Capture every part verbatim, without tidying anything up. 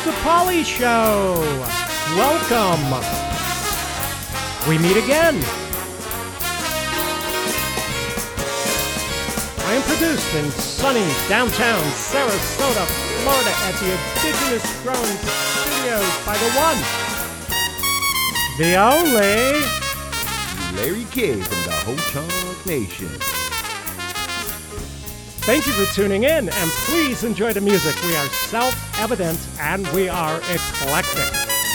The Polly Show. Welcome. We meet again. I am produced in sunny downtown Sarasota, Florida at the Indigenous Grown Studios by the one, the only, Larry K from the Ho-Chunk Nation. Thank you for tuning in, and please enjoy the music. We are self-evident and we are eclectic.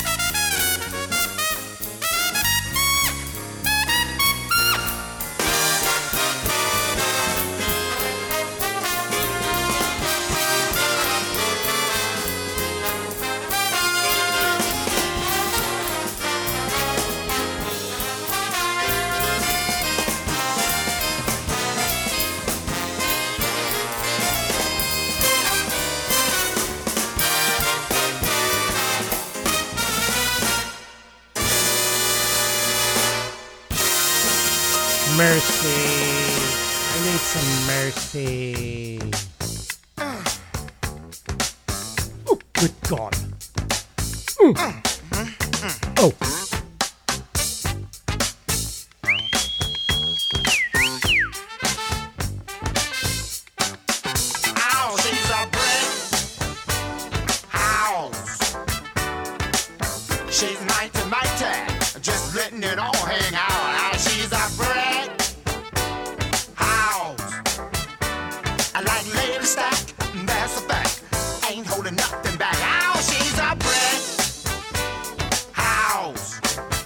Mercy. I need some mercy. Oh, good God. Mm. Oh. Ow, she's a brick house. She's mighty, mighty, just letting it all hang out. Ow, she's a brick. Stack, that's a fact. Ain't holding nothing back. Ow, she's a brick house.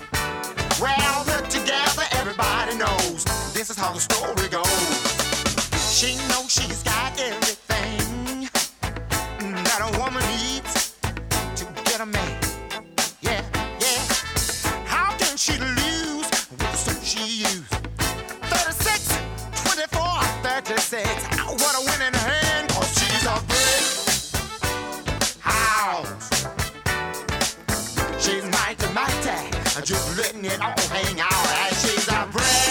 Well, put together, everybody knows this is how the story goes. She knows she's got everything that a woman needs to get a man. Yeah, yeah. How can she lose with the suit she used? thirty-six, twenty-four, thirty-six. Ow, what a winning hand. She's a brick house. She's mighty, mighty, just letting it all hang out. And she's a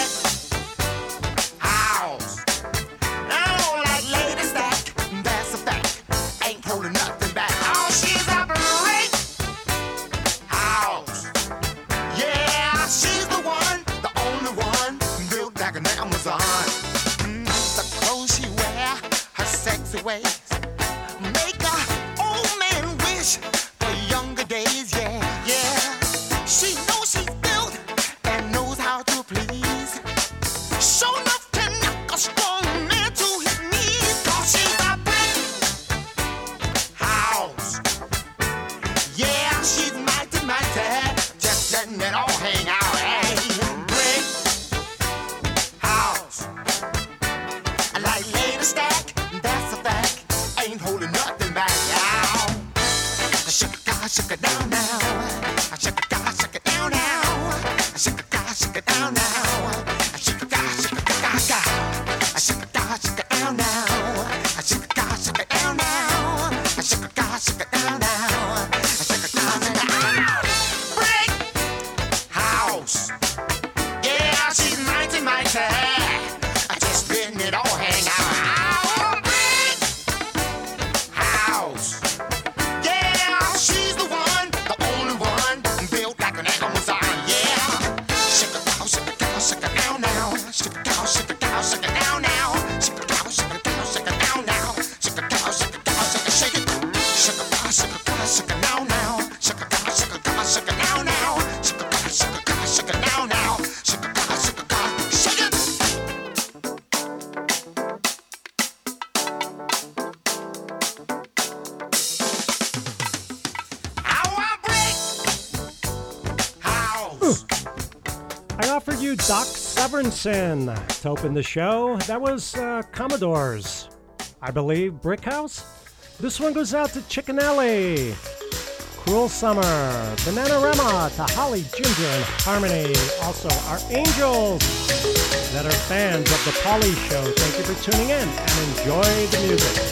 brick house. I don't like lady stack, that's a fact. Ain't holding nothing back. Oh, she's a brick house. Yeah, she's the one, the only one, built like an Amazon. Mm, the clothes she wear, her sexy ways. Make a old man wish for younger days, yeah, yeah. She knows she's built and knows how to please. Show enough to knock a strong man to his knees. Cause she's a brick house. Yeah, she's mighty, mighty, just letting it all hang out. Hey, brick house. I like lady stack, that's a fact. Ain't holding nothing back now. Shake it, God, shake it down now. Shake it, God, shake it down now. Shake it, God, shake it down now. Shake it, God, shake it, God, God. Shake it, God, shake it down now. Shake it, God, shake it down now. Shake it, God, shake it down now. Shake it, God, shake it down. Brick house. Yeah, she's mighty, mighty. Just letting it all hang out. She's the one, the only one, built like an Amazon, yeah. Shake it down, shake it down, shake it down now. Shake it down, shake it down, shake it down now. Shake it down, shake it down, shake it down now. Shake it down, shake it down, shake it, shake it. Shake it down, shake it down, shake it down now. Shake it down, shake it down, shake it down now. Shake it down, shake it down, shake it down now. Shake it down, shake it down, shake it. I offered you Doc Severinsen to open the show. That was uh, Commodores, I believe, Brick House. This one goes out to Chickenelli, Cruel Summer, Bananarama, to Holly, Ginger, and Harmony. Also, our angels that are fans of The Polly Show. Thank you for tuning in and enjoy the music.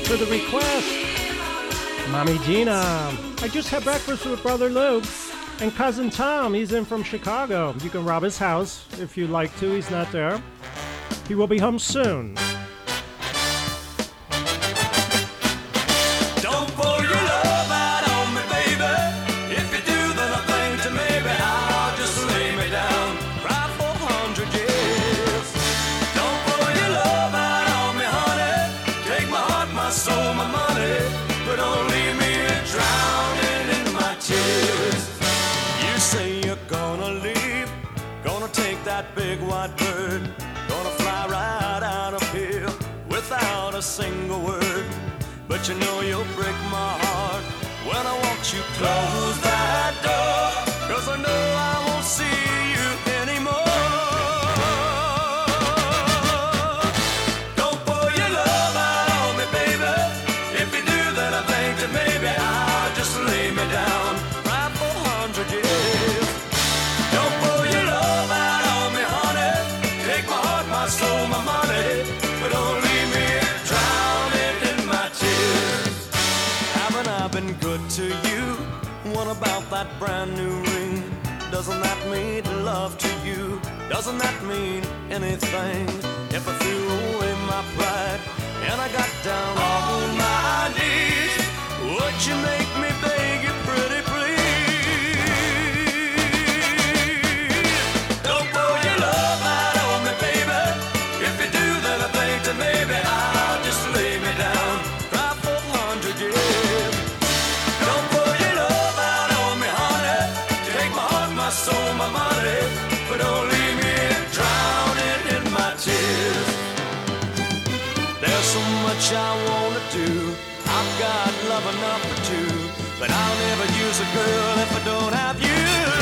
for the request. Mommy Gina. I just had breakfast with Brother Lou. And Cousin Tom, he's in from Chicago. You can rob his house if you'd like to. He's not there. He will be home soon. Don't pour your love out on me, baby. If you do, then I think to maybe I'll just lay me down. Cry for a hundred years. Don't pour your love out on me, honey. Take my heart, my soul, my money. But don't leave me drowning in my tears. You say you're gonna leave, gonna take that big white bird, gonna fly right out of here without a single word. But you know you'll break my heart when I want you close that door, 'cause I know I won't see you anymore. Don't pour your love out on me, baby. If you do, then I think that maybe I'll just lay me down right for a hundred years. Don't pour your love out on me, honey. Take my heart, my soul, my money, but don't leave me drowning in my tears. Haven't I been good to you? What about that brand new ring? Doesn't that mean love to you? Doesn't that mean anything? If I threw away my pride and I got down on my knees, would you make me beg you pretty please? Don't pour your love out on me, baby. If you do, then I think that maybe I'll just lay me down, cry for a hundred years. Don't pour your love out on me, honey. Take my heart, my soul, my money, but don't leave me drowning in my tears. There's so much I wanna do. I've got love enough for two, but I'll never use a girl if I don't have you.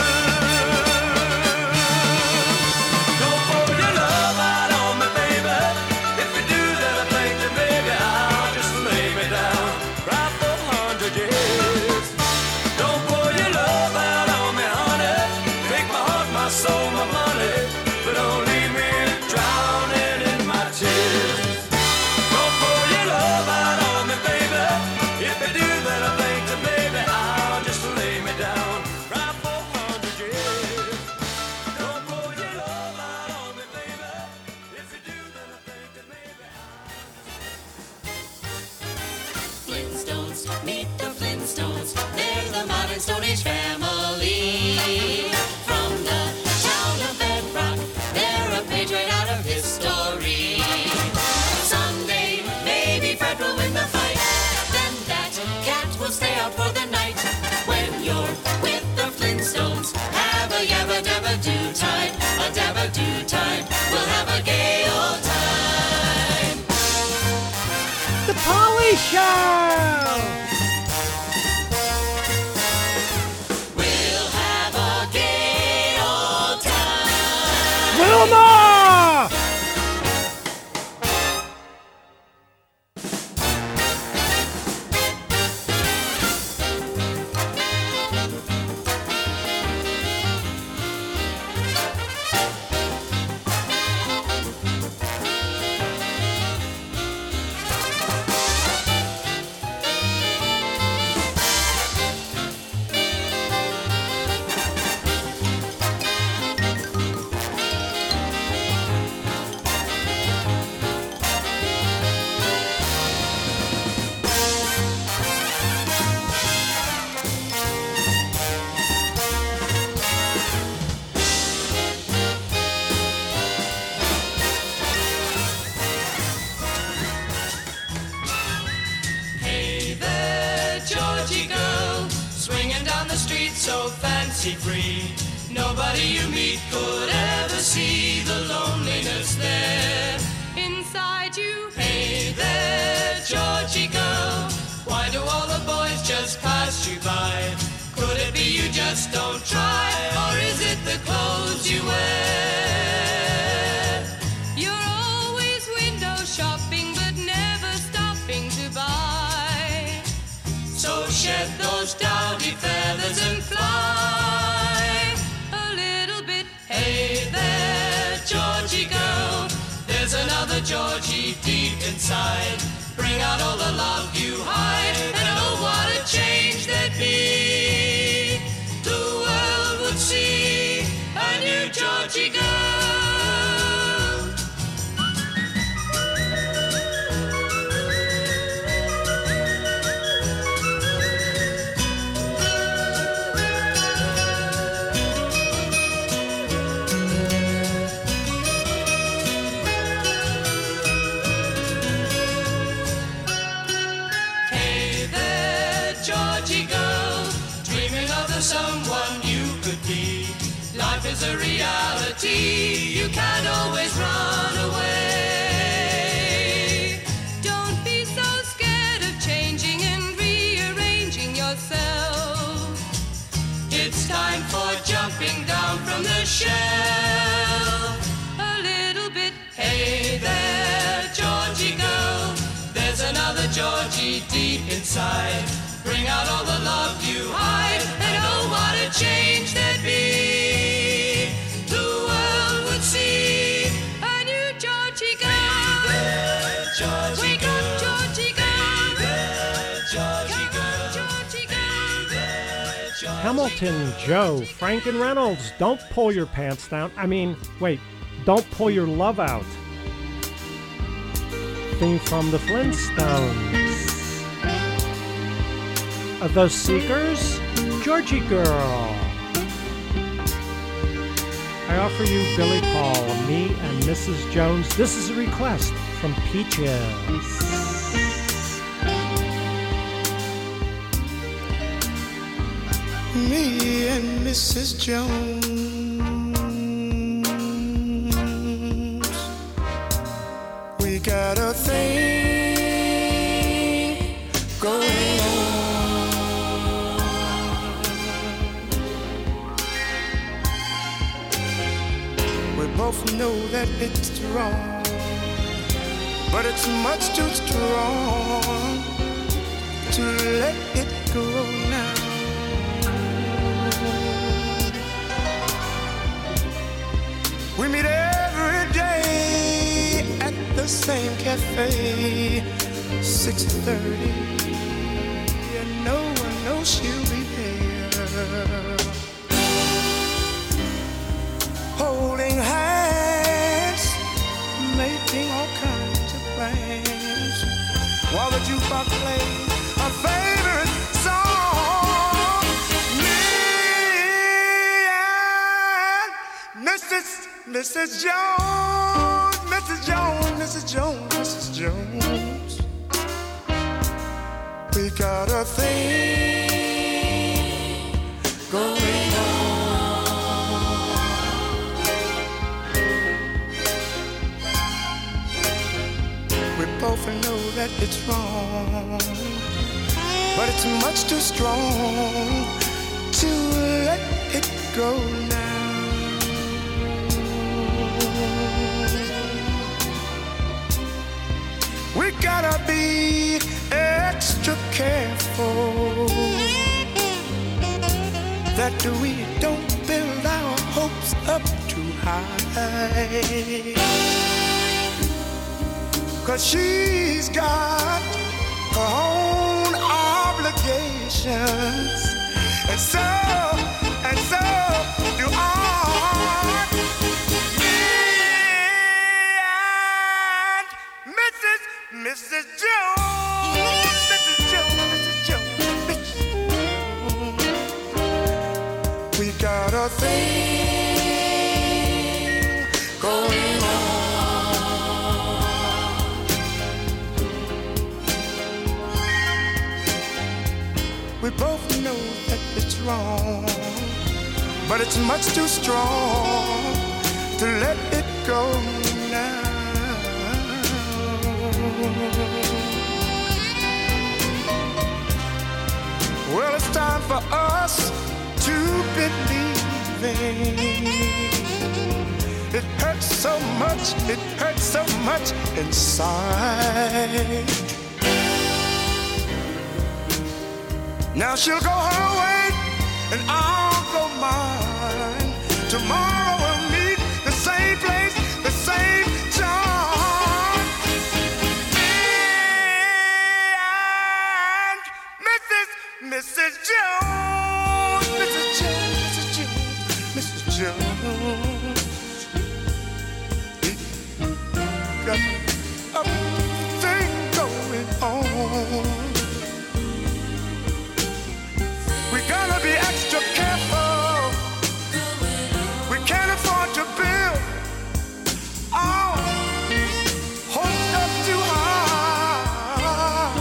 Don't pour your love out on me, baby. If you do, then I think that maybe I'll just lay me down, cry for a hundred years. Don't pour your love out on me, honey. Take my heart, my soul, my money, but don't leave me drowning in my tears. Don't pour your love out on me, baby. If you do, then I think that maybe I'll just lay me down, cry for a hundred years. Don't pour your love out on me, baby. If you do, then I think that maybe Flintstones, meet the Flintstones. They're the modern Stone Age family. From the town of Bedrock, they're a page right out of history. Someday, maybe Fred will win the fight. Then that cat will stay out for the night. When you're with the Flintstones, have a yabba dabba do time. A dabba do time. We'll have a gay old time. The Polly Show! We'll have a gay old time. Wilma! so fancy-free. Nobody you meet could ever see the loneliness there inside you. Hey there, Georgie girl, why do all the boys just pass you by? Could it be you just don't try, or is it the clothes you wear? You're always window shopping, but never stopping to buy. So shed those dowdy feathers and fly a little bit. Hey there, Georgie girl, there's another Georgie deep inside. Bring out all the love Georgie girl. Hey there, Georgie girl, dreaming of the someone you could be. Life is a reality, you can't always run away. Don't be so scared of changing and rearranging yourself. It's time for jumping down from the shelf. A little bit, hey there, Georgie girl. There's another Georgie deep inside. Bring out all the love you hide, and oh, what a change there'd be. The world would see a new Georgie girl. Hey there, Georgie Wake girl. Up, Georgie girl. Hey there, Georgie girl. Georgie girl. Hey there, Georgie Hamilton, Joe, Frank, and Reynolds. Don't pull your pants down. I mean, wait, don't pull your love out. Theme from the Flintstones. Of those Seekers, Georgie Girl. I offer you Billy Paul, Me and Missus Jones. This is a request from Peaches. Me and Missus Jones, we got a thing going on. We both know that it's wrong, but it's much too strong to let it go now. We meet every day at the same cafe, six thirty, and no one knows she'll be there. Holding hands, making all kinds of plans, while the jukebox plays our favorite song. Me and Missus Missus Jones, Missus Jones, Missus Jones, Missus Jones, we got a thing going on. We both know that it's wrong, but it's much too strong to let it go now. We gotta be extra careful that we don't build our hopes up too high, 'cause she's got her own obligations, and so, and so do I. Missus Jones, Missus Jones, Missus Jones, Missus Jones, we got a thing going on. We both know that it's wrong, but it's much too strong to let it go now. Well, it's time for us to believe in. It hurts so much, it hurts so much inside. Now she'll go her way and I'll go mine. Tomorrow we'll meet the same place, the same time. And Missus Missus Jones, Missus Jones, Missus Jones, Missus Jones, got a thing going on. We gotta be extra careful. We can't afford to build our hopes up too high.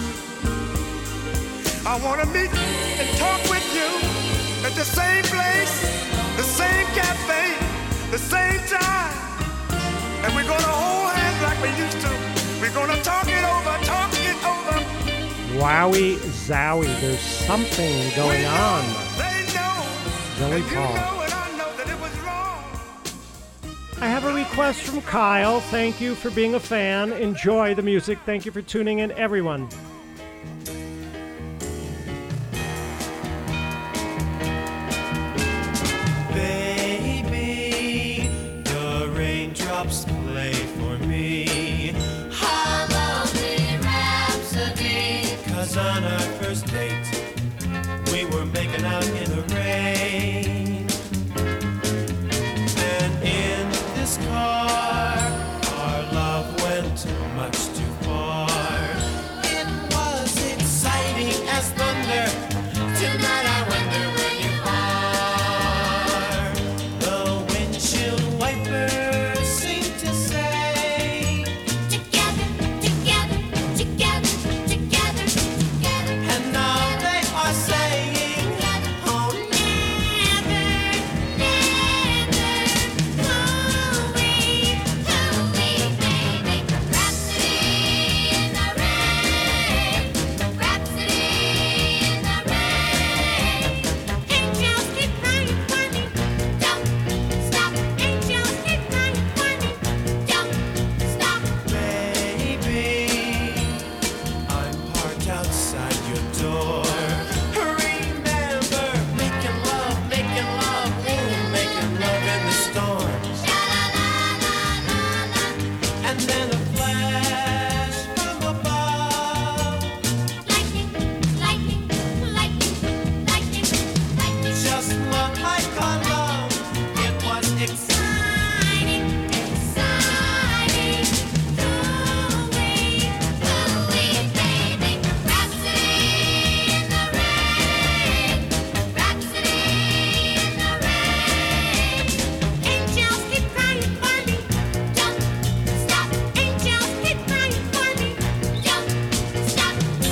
I wanna meet and talk with you at the same place, the same cafe, the same time. And we're gonna hold hands like we used to. We're gonna talk it over, talk it over. Wowie zowie, there's something going on. They know, Billy and you Paul. know and I know that it was wrong. I have a request from Kyle. Thank you for being a fan. Enjoy the music. Thank you for tuning in, everyone. Baby, the raindrops play for me. Cause on our first date, we were making out in the rain. And in this car, our love went much too far. It was exciting as thunder. Tonight I wonder where you are. The windshield wipers seem to say, Together, together, together, together, together. and now they are saying, oh, Never, never, hurry, hurry, baby. Rhapsody in the rain, rhapsody in the rain. Angels keep crying for me, don't stop. Angels keep crying for me, don't stop. baby, I'm parked outside your door. Remember, making love, making love, ooh, making love in the storm. Sha-la-la-la-la-la. And then a flash from above, Lightning, lightning, lightning, lightning, lightning. just looked like our love. It was exciting. Exciting, exciting. Hooey, hooey, baby. Rhapsody in the rain, rhapsody in the rain. Angels keep crying for me, don't stop. Angels keep crying for me, don't stop.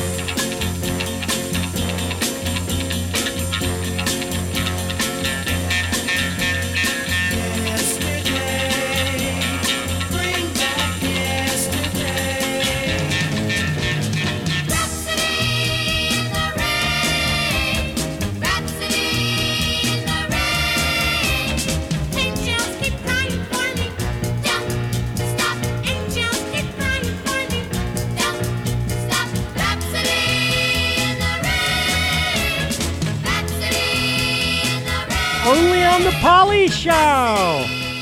Yesterday, bring back yesterday. Rhapsody in the rain, rhapsody in the rain. Angels keep crying for me, don't stop. Angels keep crying for me, don't stop. Rhapsody in the rain, rhapsody in the rain. Only on the Polly Show.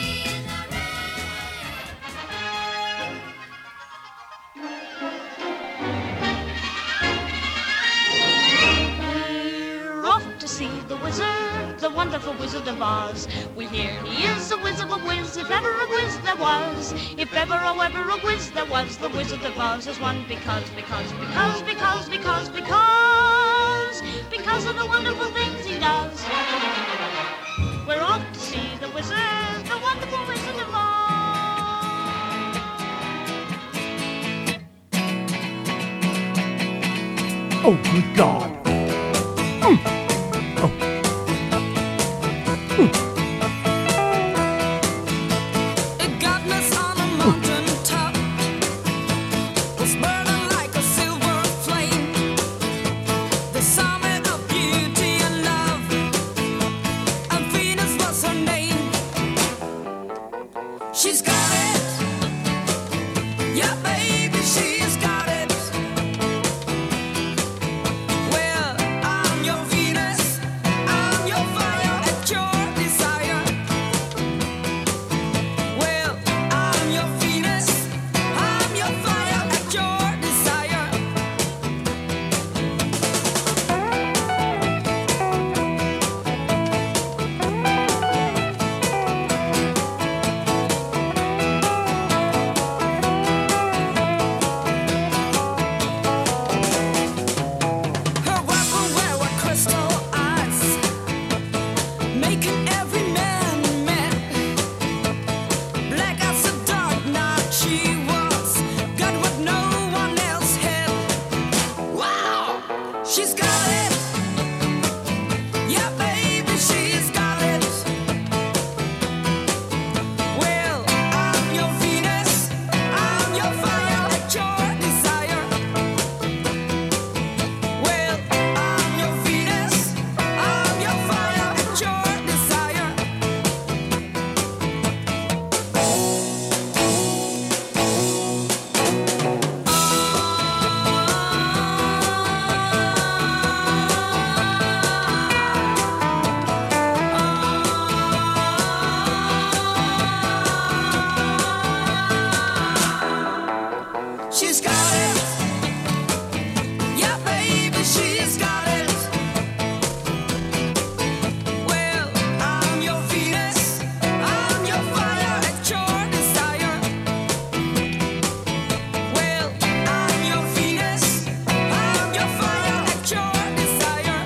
We're off to see the wizard, the wonderful Wizard of Oz. We hear he is a whiz of a whiz, if ever a whiz there was. If ever, oh, ever a whiz there was, the Wizard of Oz is one because, because, because, because, because, because, because of the wonderful things he does. We're off to see the wizard, the wonderful Wizard of Oz. Oh, good God. It got us on a mountain top, was burning like a silver flame. The summit of beauty and love, and Venus was her name. She's got it, yeah, baby, she's got it. Well, I'm your Venus, I'm your fire at your desire. Well, I'm your Venus, I'm your fire at your desire. making every man mad. Black as the dark night she was, got what no one else had. Wow, she's got it. Yeah, baby, she's got it. Well, I'm your Venus, I'm your fire, at your desire. Well, I'm your Venus, I'm your fire, at your desire. She's got it. Yeah, baby, she's got it. Well, I'm your Venus, I'm your fire, at your desire. Well, I'm your Venus, I'm your fire, at your desire.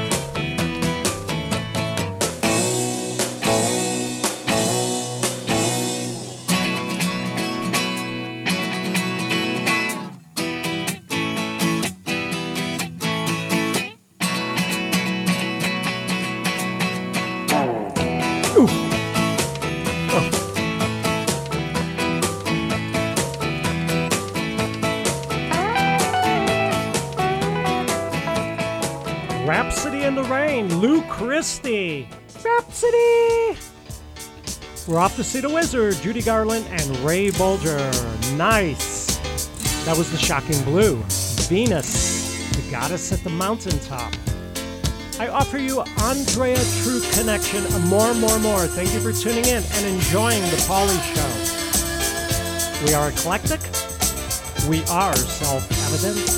Rhapsody in the Rain, Lou Christie. Rhapsody! We're off to see the Wizard, Judy Garland and Ray Bolger. Nice. That was the Shocking Blue. Venus, the goddess at the mountaintop. I offer you Andrea True Connection, a more, more, more. Thank you for tuning in and enjoying the Pauly Show. We are eclectic. We are self-evident.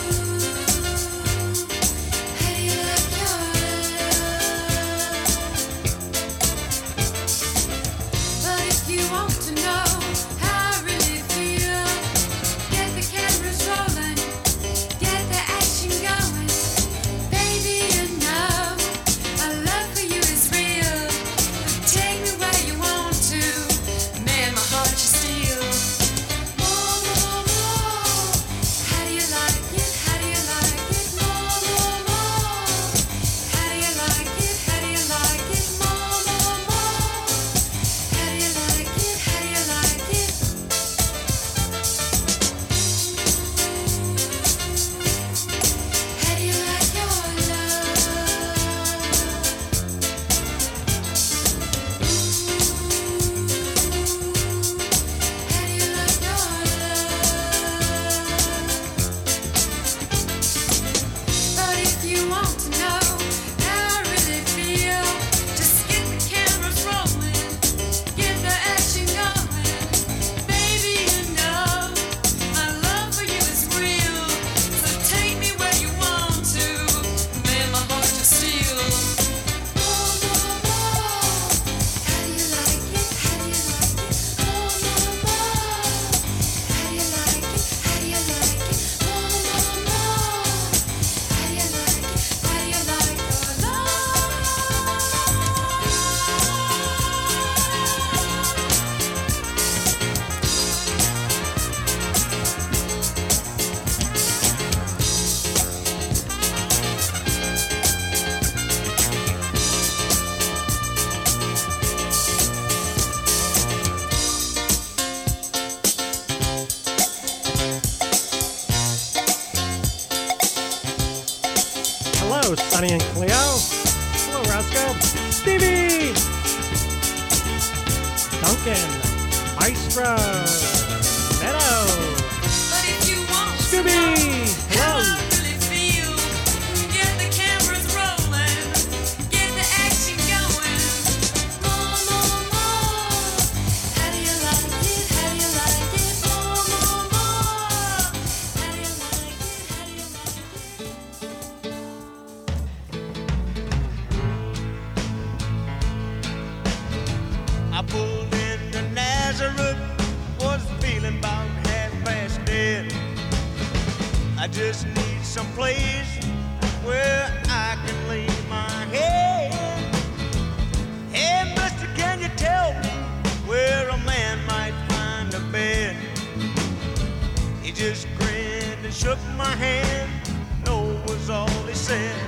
But if you want to know how I really feel, get the cameras rolling, get the action going. Baby, you know my love for you is real. Take me where you want to, man, my heart you steal. More, more, more. How do you like it? How do you like it? More, more, more. How do you like it? How do you like it? More, more, more. How do you like it? How do you like it? How do you like your love? How do you like your love? But if you want to know how I really feel, just get the cameras rolling, get the action going. Baby, you know my love for you is real. So take me where you want to, man, my heart to steal. More, more, more. How do you like it? How do you like it? More, more, more. How do you like it? How do you like it? More, more, more. How do you like it? How do you like your love? Hello, Sonny and Cleo. Hello, Roscoe. Stevie! Duncan. Maestro. Meadow. But if you want to Scooby! know how Hello. I really feel, get the cameras rolling, get the action going. More, more, more. How do you like it? How do you like it? More, more, more. How do you like it? How do you like it? I pulled into Nazareth, was feeling about half past dead. I just need some place where I can lay my head. just grinned and shook my hand. No was all he said.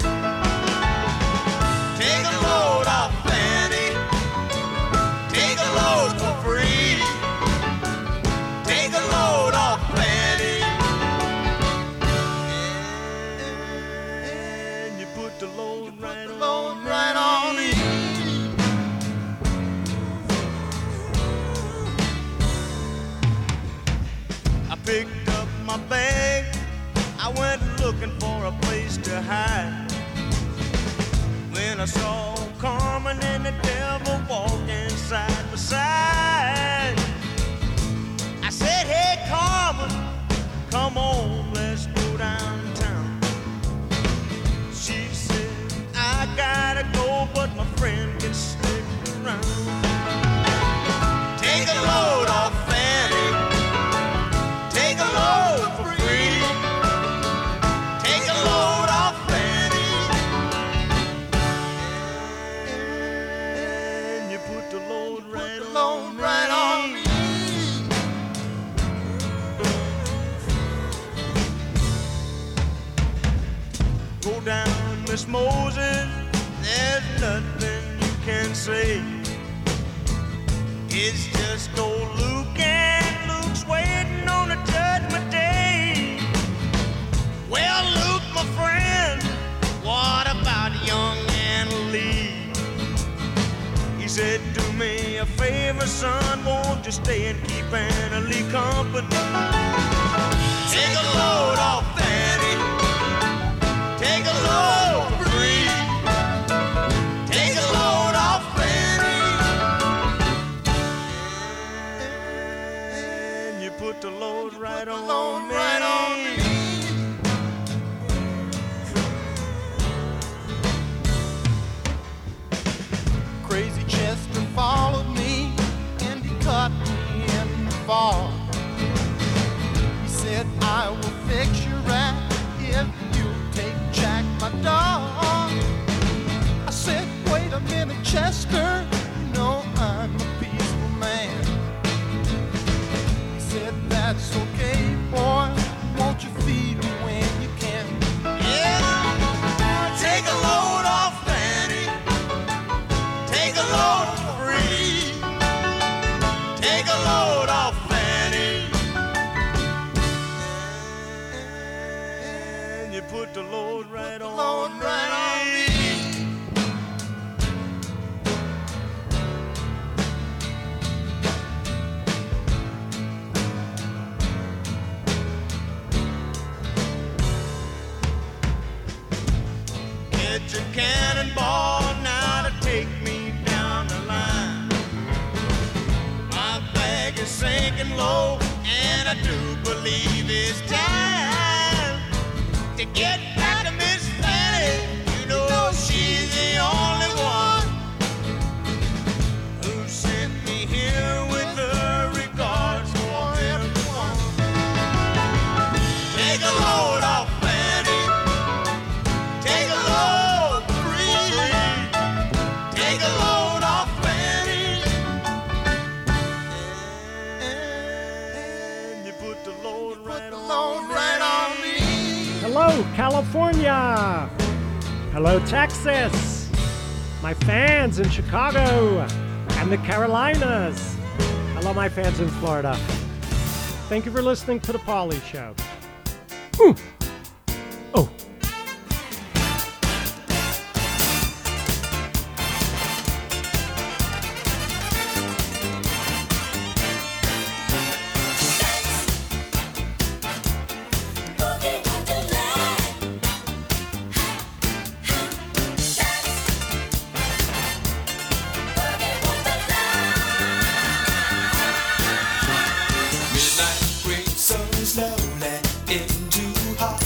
Take a load off Fanny. Take a load for free. Take a load off Fanny. And you put the load right on, right on me. I picked up my bag. I went looking for a place to hide. When I saw Carmen and the devil walking side by side, I said, hey Carmen, come on, let's go downtown. She said, I gotta go, but my friend can stick around. Take a load off Fanny. Take a load for free. Take a load off Fanny. And you put the load right on, right on me. Go down, Miss Moses. There's nothing you can say. It's just old Luke, and Luke's waiting on a judgment day. Well, Luke, my friend, what about young Anna Lee? He said, do me a favor, son, won't you stay and keep Anna Lee company? Take a load off Fanny. Take a load for free. Take a load off Fanny. And you put the load right on me. Right on me. Crazy Chester followed me and he caught me in the fall. He said, I will fix your rat if you'll take Jack, my dog. I said, wait a minute, Chester, you know I'm a peaceful man. He said, that's okay, boy, won't you feed me when you can? Yeah, take a load off Fanny. Take a load for free. Take a load off Fanny. And you put the load right on, load right on me. Get your cannonball now to take me down the line. My bag is sinking low, and I do believe it's time to get back to Miss Fanny. You know she's the only one who sent me here with her regards for everyone. Take a load off Fanny. Take a load free. Take a load off Fanny. And you put the load right on, right on me. Hello, California. Hello, Texas. My fans in Chicago and the Carolinas. Hello, my fans in Florida. Thank you for listening to The Pauly Show. Ooh. Oh. Midnight brings so slowly into heart.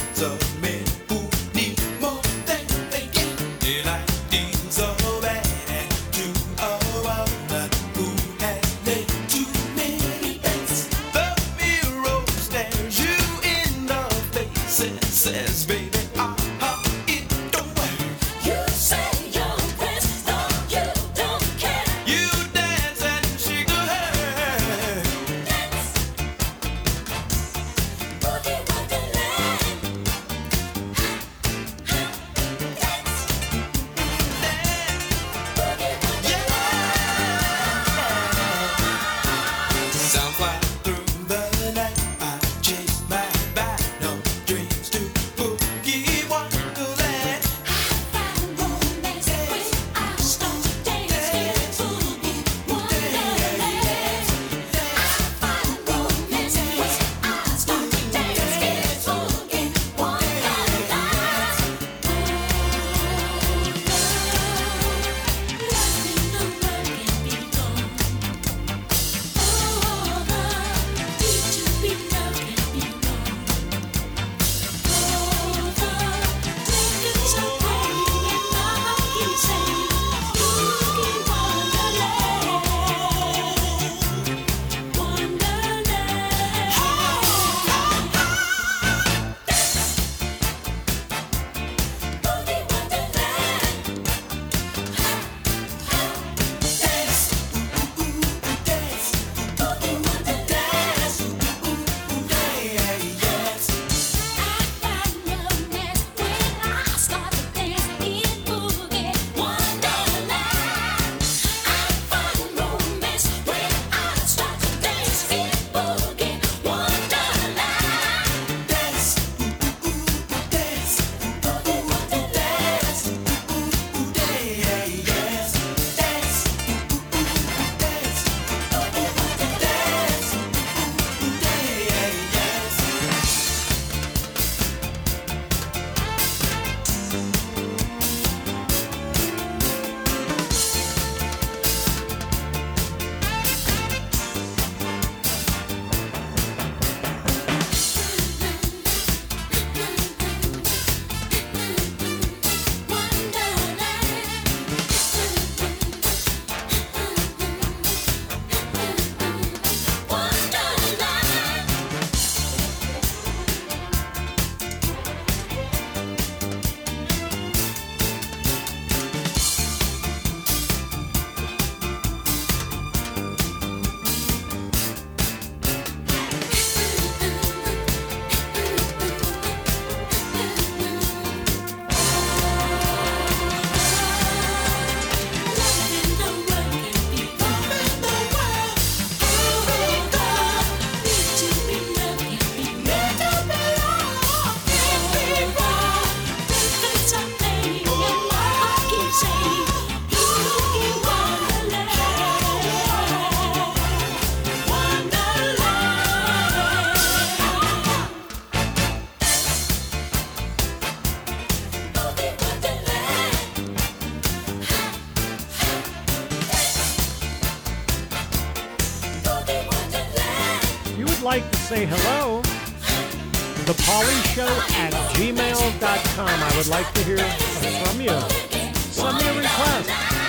would like to say hello, the polly show at gmail dot com. I would like to hear from you. Send me a request.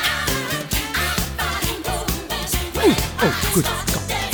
Ooh, oh, good God.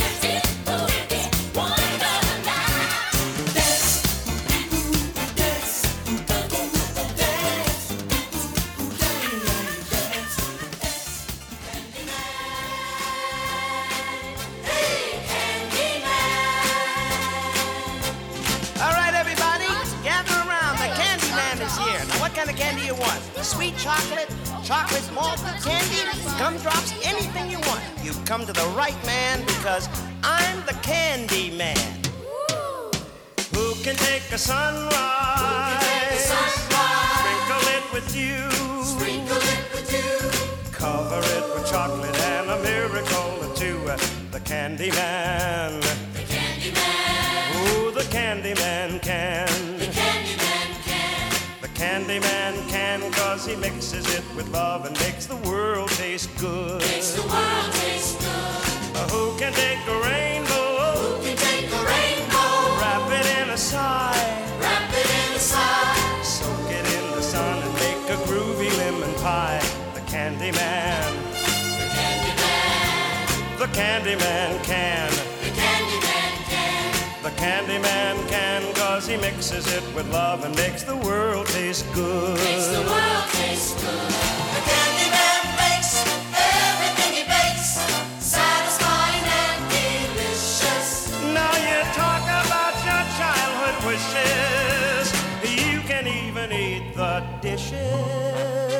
All right, everybody, gather around. The Candyman is here. Now, what kind of candy you want? Sweet chocolate, chocolate malted candy, gumdrops, anything you want. You've come to the right man because I'm the Candy Man. Who can take a sunrise? Sprinkle it with you. Sprinkle it with you. Cover it with chocolate and a miracle or two. The Candy Man. The Candy Man. Ooh, the Candy Man can. The Candy Man can. The Candy Man can, cause he mixes it with love and makes the world taste good. Makes the world taste good. Uh, who can take a rainbow? Who can take a rainbow? Wrap it in a sigh. Wrap it in a sigh. Soak it in the sun and make a groovy lemon pie. The Candy Man. The Candy Man. The Candy Man can. The Candy Man can. The Candy Man can, cause he mixes it with love and makes the world taste good. Makes the world taste good. The Candy Man makes everything he bakes satisfying and delicious. Now you talk about your childhood wishes. You can even eat the dishes.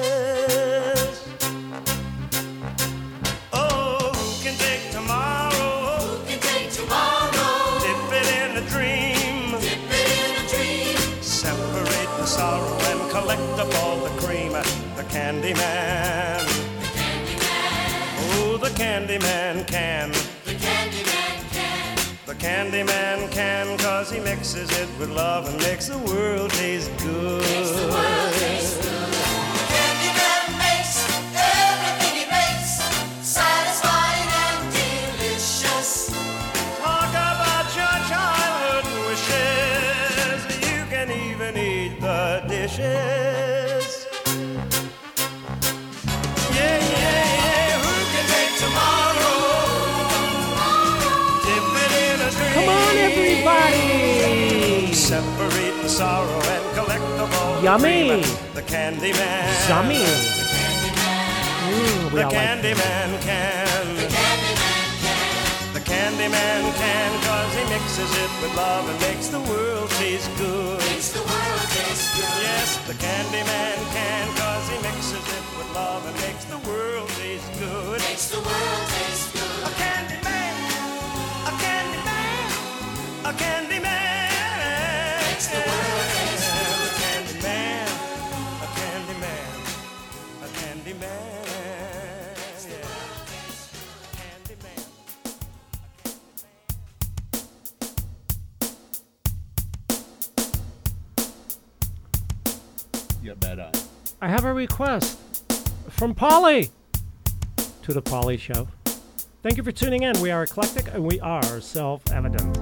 Oh, who can take tomorrow? Who can take tomorrow? Dip it in a dream. Dip it in a dream. Separate the sorrow and collect up all the cream. The Candy Man. The Candy Man. Oh, the Candy Man can. The Candy Man can. The Candy Man can, cause he mixes it with love and makes the world taste good. Makes the world taste good. The Candy Man makes everything he makes satisfying and delicious. Talk about your childhood wishes. You can even eat the dishes. Yeah, yeah, yeah. Who can take tomorrow? Dip it in a dream. Come on, everybody. Separate the sorrow and collect the ball. Yummy. The Candy Man. Yummy. The Candy Man. Mm, we The all like Candy Man can. The Candy Man can. The Candy Man can, cause he mixes it with love and makes the world taste good. Makes the world taste good. Yes, the Candy Man can, cause he mixes it with love and makes the world taste good. Makes the world taste good. A Candy Man. A Candy Man. A Candy Man. Makes the world taste good. A Candy Man. A Candy Man. A Candy Man. Yeah. Candy Man. You got bad eye. I have a request from Polly to the Polly Show. Thank you for tuning in. We are eclectic and we are self-evident.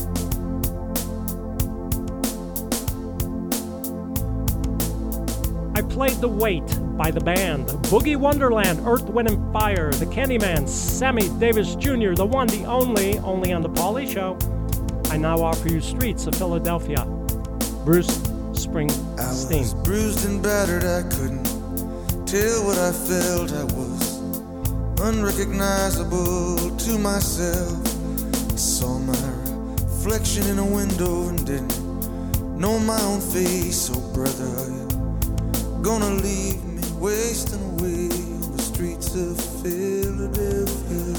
I played The Weight by the band, Boogie Wonderland, Earth, Wind and Fire, The Candyman, Sammy Davis Junior, the one, the only, only on the Polly Show. I now offer you Streets of Philadelphia, Bruce Springsteen. I was bruised and battered, I couldn't tell what I felt. I was unrecognizable to myself. I saw my reflection in a window and didn't know my own face. Oh brother, are you gonna leave me wasting away on the streets of Philadelphia?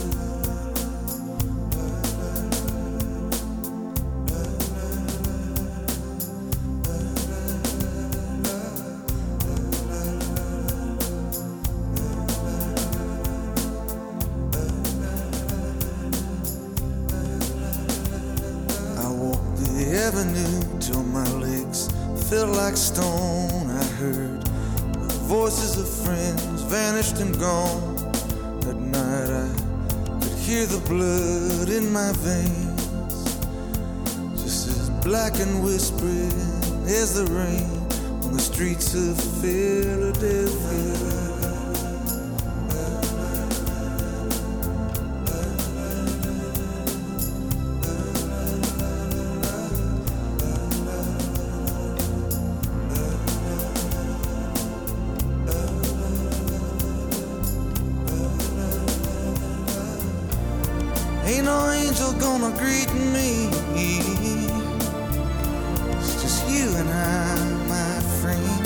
Avenue till my legs felt like stone. I heard the voices of friends vanished and gone. That night I could hear the blood in my veins. black and whispering as the rain on the streets of Philadelphia. Ain't no angel gonna greet me. It's just you and I, my friend.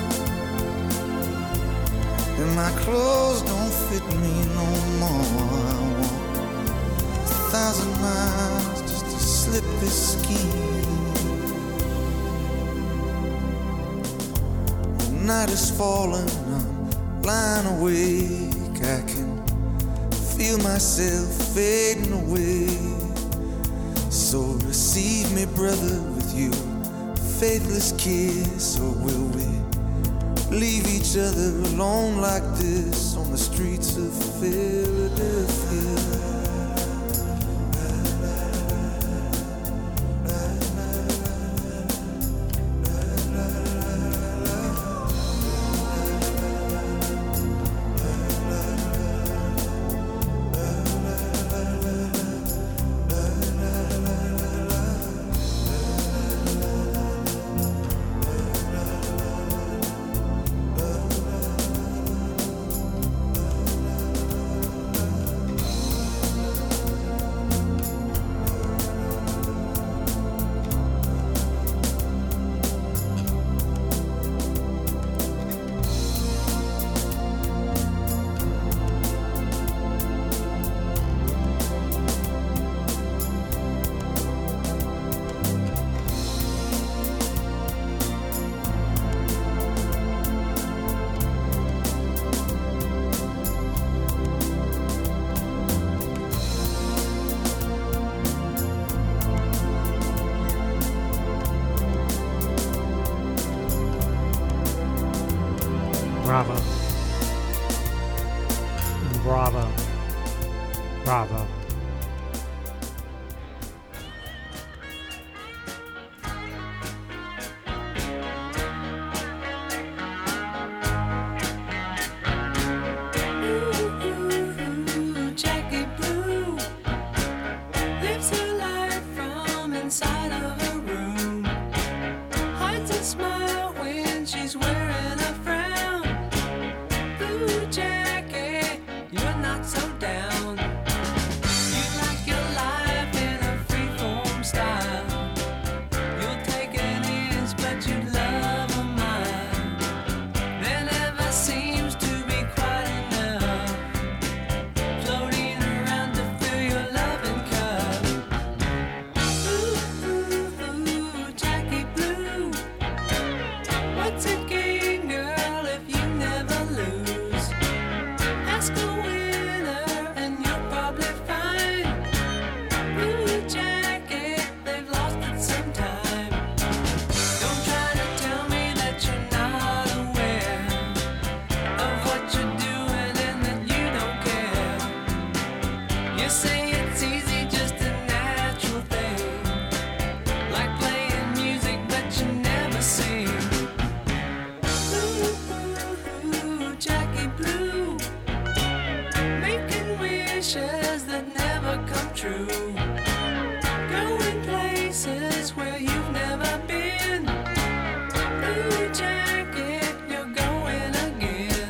And my clothes don't fit me no more. I walk a thousand miles just to slip this skin. The night is falling, I'm lying awake. I can feel myself fading away. So receive me, brother, with your faithless kiss. Or will we leave each other alone like this on the streets of Philadelphia? Bravo. Bravo. Bravo. Ooh, Jackie Blue lives her life from inside of her room. Hides a smile when she's wearing a frown. Ooh, Jackie, you're not so down. You like your life in a freeform style. You'll take an inch, but you love a mile. There never seems to be quite enough floating around to fill your loving cup. Ooh, ooh, ooh, Jackie Blue. What's a gain, girl, if you never lose? Ask a winner and you'll probably find. Ooh, Jackie, they've lost it sometime. Don't try to tell me that you're not aware of what you're doing and that you don't care. You say it's easy, just a natural thing, like playing music but you never sing. Ooh, Jackie Blue, making wishes that never come true, going places where you've never been. Ooh, Jackie, you're going again.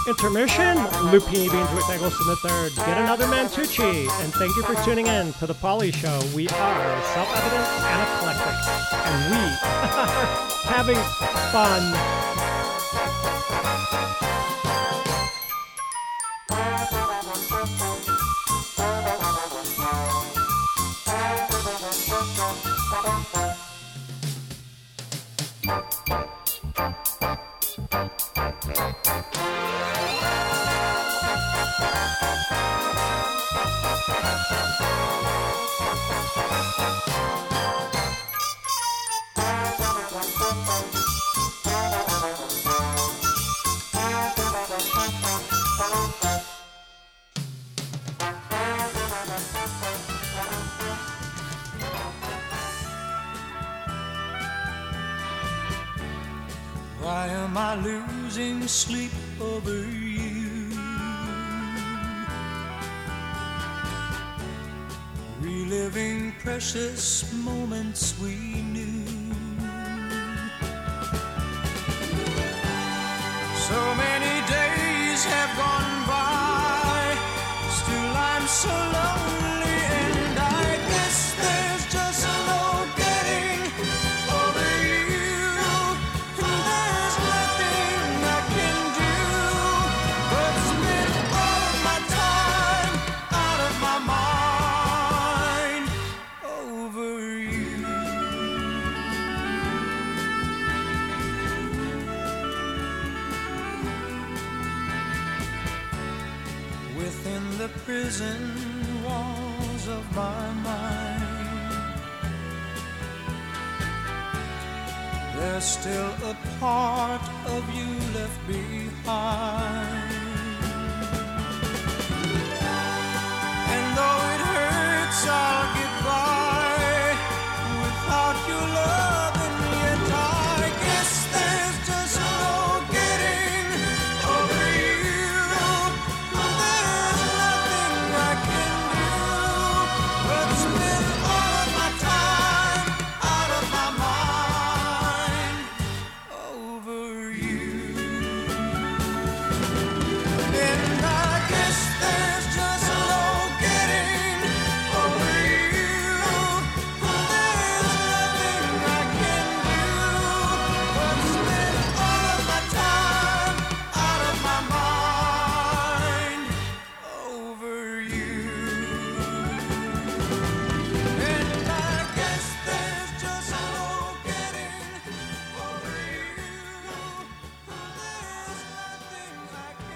Intermission, Lupini Beans with Eggleston the third. Get another Mantucci. And thank you for tuning in to The Polly Show. We are self-evident and eclectic. And we are having fun. Why am I losing sleep over you? Reliving precious moments we knew. So many days have gone by, still I'm so lonely, and I guess there's just no getting over you. And there's nothing I can do but spend all of my time out of my mind over you. Within the prison walls of my mind, there's still a part of you left behind. And though it hurts, I'll get by without your love, and yet I guess there's just no getting over you. There's nothing I can do but spend all of my time out of my mind over you. And I guess there's just no getting over you. There's nothing I can do but spend all of my time out of my mind over you. And I guess there's just no getting over you. There's nothing I can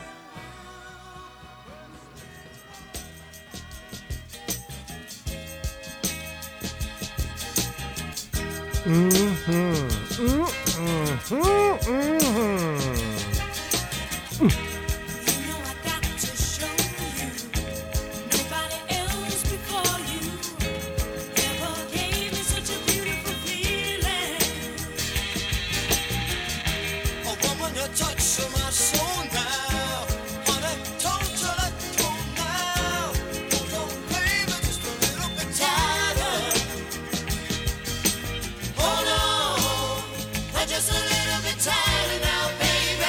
Mm-hmm. Mm-hmm. Mm-hmm. Just a little bit tighter now, baby.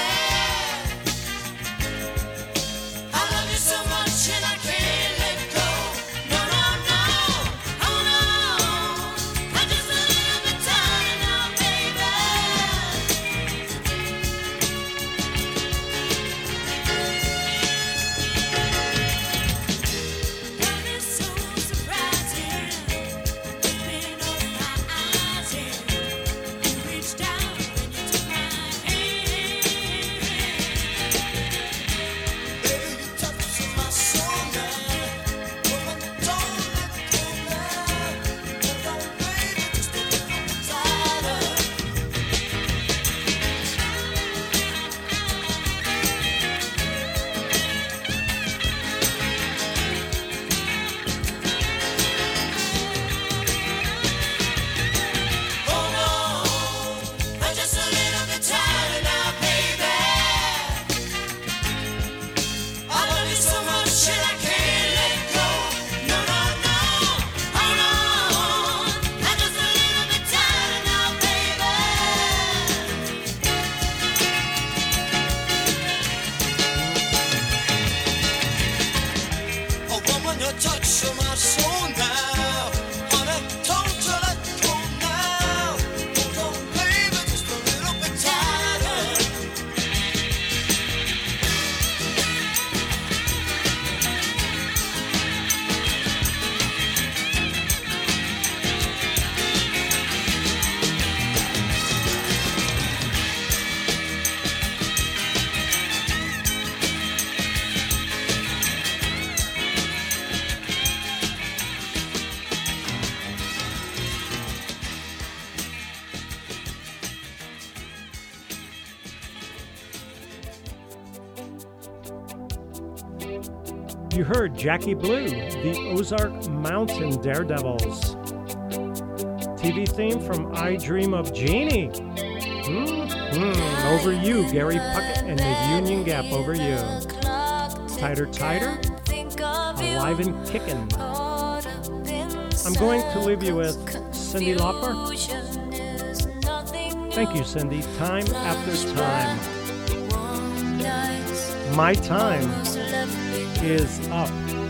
You heard Jackie Blue, the Ozark Mountain Daredevils. T V theme from I Dream of Jeannie. Hmm? Hmm. Over You, Gary Puckett and the Union Gap, Over You. Tighter, Tighter, Alive and Kickin'. I'm going to leave you with Cyndi Lauper. Thank you, Cyndi. Time after time. My time is up.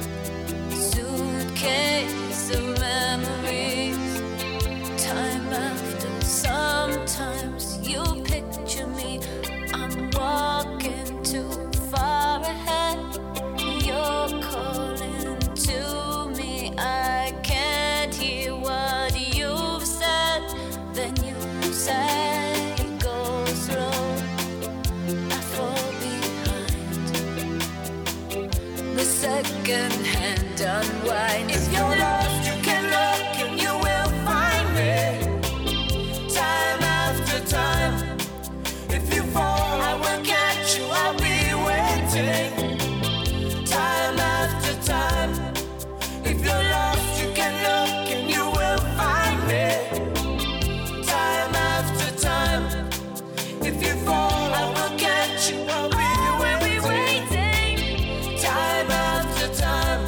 Suitcase of memories. Time after sometimes you picture me. I'm walking too far ahead. You're calling to me. I can't hear what you've said. Then you say go slow. I fall behind. The second hand unwind. If you're lost, you can look and you will find me. Time after time. If you fall, I will catch you. I'll be waiting. Time after time. If you're lost, you can look and you will find me. Time after time. If you fall, I will catch you. I'll be waiting. Time after time.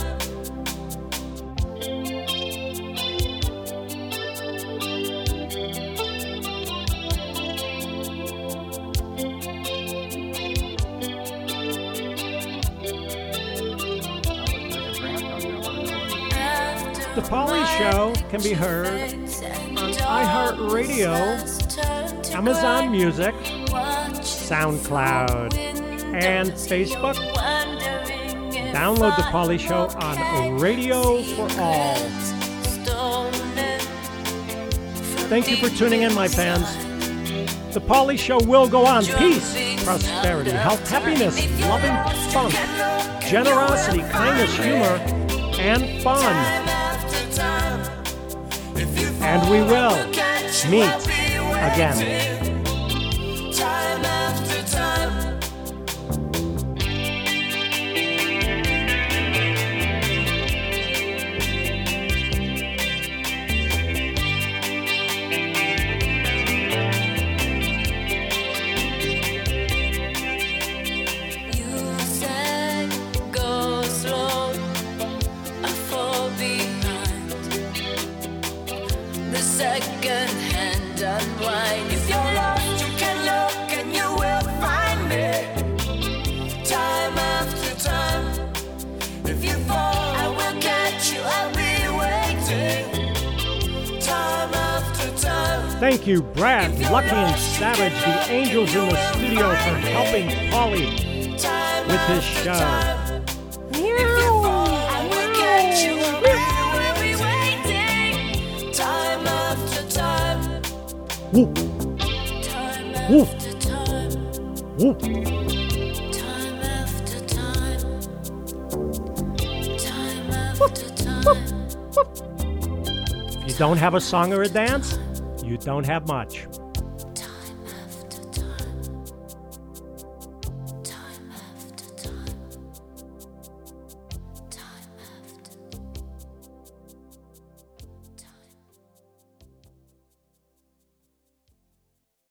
The Polly Show can be heard on iHeartRadio, Amazon Music, SoundCloud, and Facebook. Download The Polly Show on Radio for All. Thank you for tuning in, my fans. The Polly Show will go on. Peace, prosperity, health, happiness, loving fun, generosity, kindness, humor, and fun. And we will meet again. Time after time. You said go slow. I fall behind. The second hand unwind. If you're lost, you can look and you will find me. Time after time. If you fall, I will catch you. I'll be waiting. Time after time. Thank you, Brad, Lucky, and Savage, the angels in the studio, for helping Polly with his show. If you fall, I will catch you. I'll be waiting. Time after time. Whoop, Time whoop, after time. whoop. Time after time. Time after time. If you don't have a song or a dance, you don't have much.